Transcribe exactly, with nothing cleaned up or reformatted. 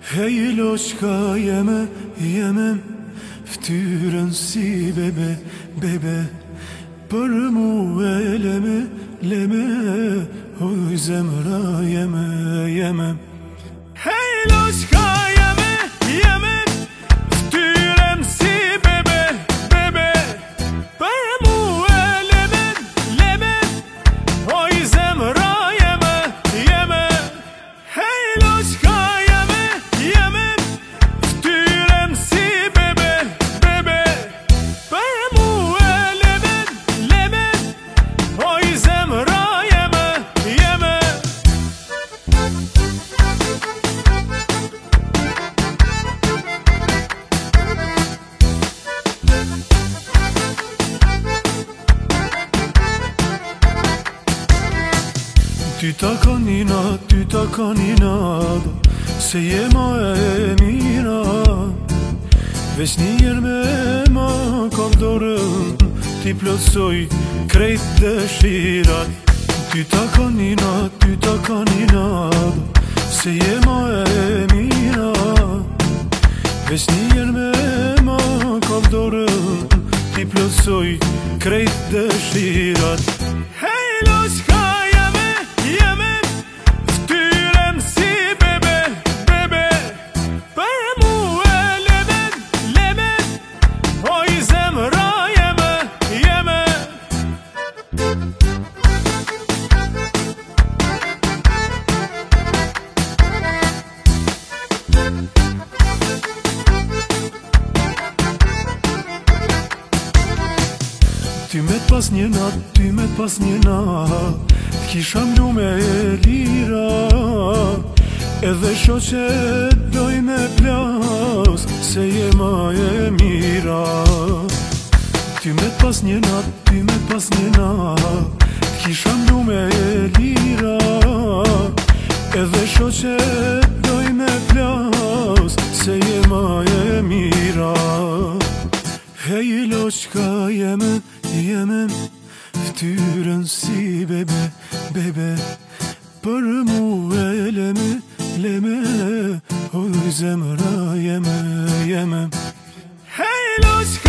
Hej loçka jeme, jemem ftyrën si bebe, bebe. Për mu e leme, leme, oj zemra jeme, jeme. Hej loçka jeme, jemem ftyrën si bebe, bebe. Për mu e leme, leme, oj zemra jeme, jeme. Hej loçka jeme, jemem ftyrën si bebe, bebe. Për mu e leme, leme, oj zemra jeme, jeme. Ty ta ka nina, ty ta ka nina, se je ma e mira. Veç njër me ma kam dorën, ti plotsoj krejt dëshirat. Ty ta ka nina, ty ta ka nina, se je ma e mira. Veç njër me ma kam dorën, ti plotsoj krejt dëshirat. Hej loçka jeme, jemem ftyrën si bebe, bebe. Për mu e leme, leme, oj zemra jeme, jeme. Ty me t'pas një nat, ty me t'pas një nat, t'kisha mlu me e lira. Edhe shoqet doj me plas, se je ma e mira. Ty me t'pas një nat, ty me t'pas një nat, t'kisha mlu me e lira. Edhe shoqet doj me plas, se je ma e mira. Hej loçka jeme, jemem ftyrën si bebe, bebe. Për mu e leme, leme, oj zemra jeme, jeme. Hej loçka